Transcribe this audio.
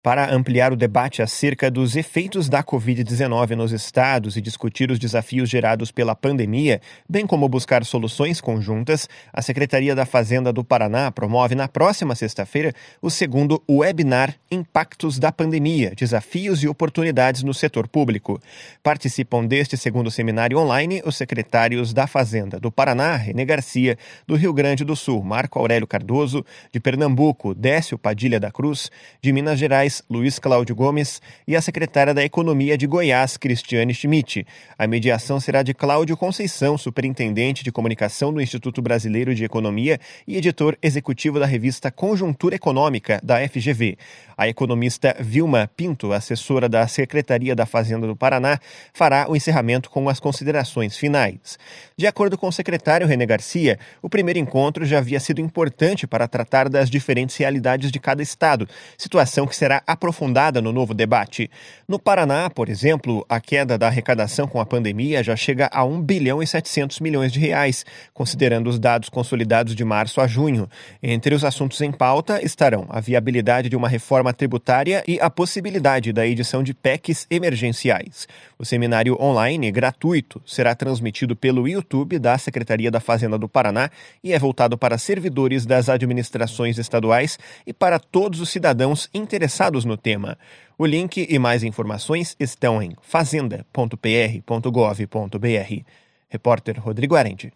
Para ampliar o debate acerca dos efeitos da Covid-19 nos estados e discutir os desafios gerados pela pandemia, bem como buscar soluções conjuntas, a Secretaria da Fazenda do Paraná promove na próxima sexta-feira o segundo webinar Impactos da Pandemia, Desafios e Oportunidades no Setor Público. Participam deste segundo seminário online os secretários da Fazenda do Paraná, René Garcia, do Rio Grande do Sul, Marco Aurélio Cardoso, de Pernambuco, Décio Padilha da Cruz, de Minas Gerais, Luiz Cláudio Gomes, e a secretária da Economia de Goiás, Cristiane Schmidt. A mediação será de Cláudio Conceição, superintendente de comunicação do Instituto Brasileiro de Economia e editor executivo da revista Conjuntura Econômica, da FGV. A economista Vilma Pinto, assessora da Secretaria da Fazenda do Paraná, fará o encerramento com as considerações finais. De acordo com o secretário René Garcia, o primeiro encontro já havia sido importante para tratar das diferentes realidades de cada estado, situação que será aprofundada no novo debate. No Paraná, por exemplo, a queda da arrecadação com a pandemia já chega a 1 bilhão e 700 milhões de reais, considerando os dados consolidados de março a junho. Entre os assuntos em pauta estarão a viabilidade de uma reforma tributária e a possibilidade da edição de PECs emergenciais. O seminário online, gratuito, será transmitido pelo YouTube da Secretaria da Fazenda do Paraná e é voltado para servidores das administrações estaduais e para todos os cidadãos interessados no tema. O link e mais informações estão em fazenda.pr.gov.br. Repórter Rodrigo Arendi.